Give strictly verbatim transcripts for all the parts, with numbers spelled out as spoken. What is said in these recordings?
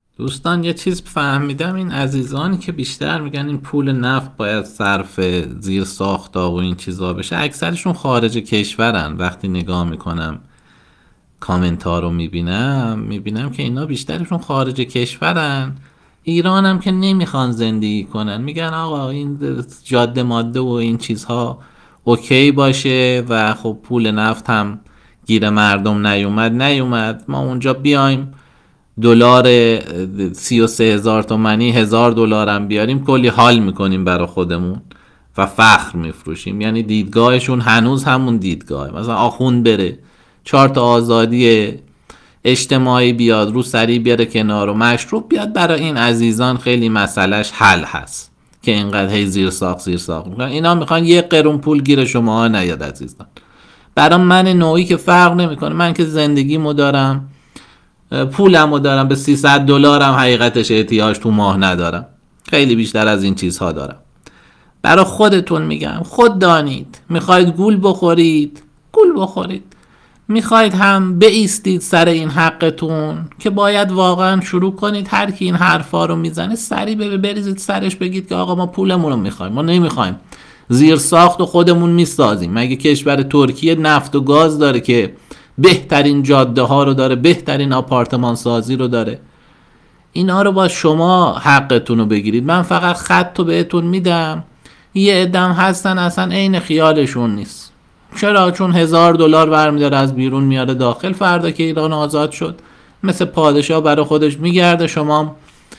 دوستان یه چیز فهمیدم، این عزیزانی که بیشتر میگن این پول نفت باید صرف زیر ساختا و این چیزا بشه، اکثرشون خارج کشورن. وقتی نگاه میکنم کامنت ها رو میبینم میبینم که اینا بیشترشون خارج کشورن. ایران هم که نمیخوان زندگی کنن، میگن آقا این جاده ماده و این چیزها اوکی باشه و خب پول نفت هم گیر مردم نیومد نیومد ما اونجا بیایم دلار سی و سه هزار تومنی هزار دلارم بیاریم کلی حال میکنیم برا خودمون و فخر میفروشیم. یعنی دیدگاهشون هنوز همون دیدگاه، مثلا آخوند بره چهار تا آزادی اجتماعی بیاد رو سری بیاره کنار و مشروب بیاد، برای این عزیزان خیلی مسئلهش حل هست که اینقدر هی زیر ساخت زیر ساخت میکنن. اینا میخوان یک قرون پول گیر شما ها نیاد عزیزان. برای من نوعی که فرق نمیکنه، من که زندگیمو دارم، پولمو دارم، به سیصد دلارم حقیقتش احتیاج تو ماه ندارم، خیلی بیشتر از این چیزها دارم. برای خودتون میگم، خود دانید میخواید گول بخورید گول بخورید، میخواید هم بایستید سر این حقتون که باید واقعا شروع کنید. هر کی این حرفا رو میزنه سری به بریزید سرش، بگید که آقا ما پولمون رو میخوایم، ما نمیخوایم زیر ساخت و خودمون میسازیم. مگه کشور ترکیه نفت و گاز داره که بهترین جاده ها رو داره، بهترین آپارتمان سازی رو داره؟ اینا رو با شما حقتون رو بگیرید. من فقط خط رو بهتون میدم. یه ادم هستن اصلا عین خیالشون نیست. چرا؟ چون هزار دلار برمیداره از بیرون میاره داخل، فردا که ایران آزاد شد مثل پادشاه برای خودش میگرده، شما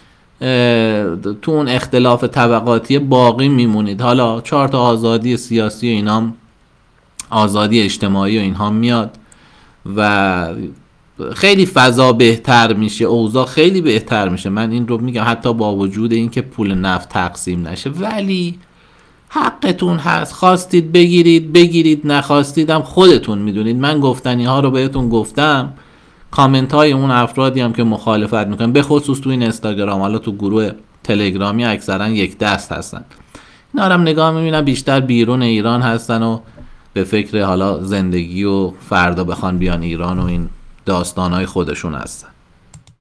تو اون اختلاف طبقاتی باقی میمونید. حالا چهار تا آزادی سیاسی و اینام، آزادی اجتماعی و اینها میاد و خیلی فضا بهتر میشه، اوضاع خیلی بهتر میشه. من این رو میگم حتی با وجود اینکه پول نفت تقسیم نشه، ولی حقتون هست. خواستید بگیرید بگیرید، نخواستید هم خودتون میدونید. من گفتنی ها رو بهتون گفتم. کامنت های اون افرادی هم که مخالفت میکنن، به خصوص تو این اینستاگرام، حالا تو گروه تلگرامی اکثرا یک دست هستن، اینا رو هم نگاه میبینم بیشتر بیرون ایران هستن و به فکر حالا زندگی و فردا بخوان بیان ایران و این داستانهای خودشون هستن.